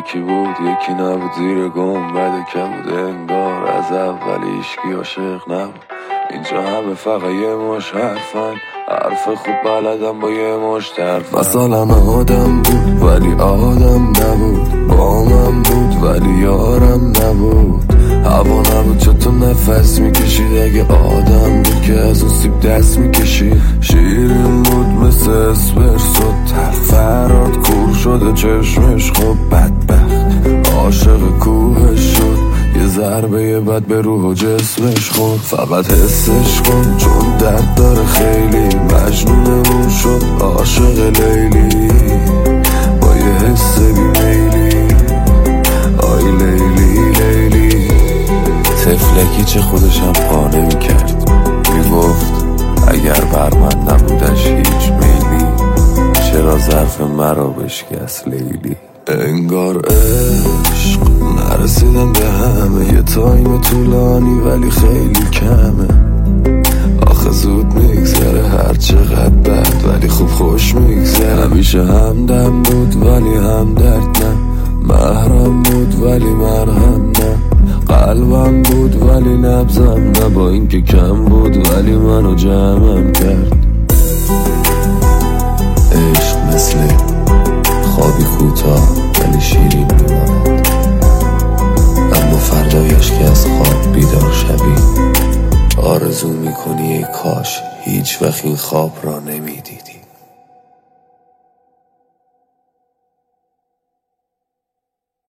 یکی بود یکی نبود، زیر گنبد کبود انگار از اول هیچکی عاشق نبود. اینجا همه فقط یه مش حرفن، حرف خوب بلدم با یه مش حرفن. مثلا آدم بود ولی آدم نبود، با من بود ولی یارم نبود. هوا نبود چه تو نفس میکشید، اگه آدم بود که از اون سیب دست میکشید. شیرین بود مثل اسپرسو، فراد کور شده چشمش خب بدبخت. عاشق کوهش شد، یه ضربه بد به روح و جسمش خورد. فقط حسش کن چون درد داره خیلی، مجنونمون شد عاشق لیلی. با یه حس بیمیلی، آی لیلی لیلی. تفلکی چه خودشم قانه میکرد، میگفت اگر بر من نبودش هیچ میلی، چرا ظرف مرا بشکست لیلی. انگار عشق نرسیدم به همه، یه تایم طولانی ولی خیلی کمه. آخه زود میگذره هر چقدر بد، ولی خوب خوش میگذره. همیشه همدم بود ولی همدرد نه، محرم بود ولی مرهم نه. قلبم بود ولی نبضم نه، با اینکه کم بود ولی منو جمعم کرد. عشق مثل خوابی کوتاه ولی شیرین میماند، اما فردایش که از خواب بیدار شوی آرزو میکنی ای کاش هیچ وقت این خواب را نمیدیدی.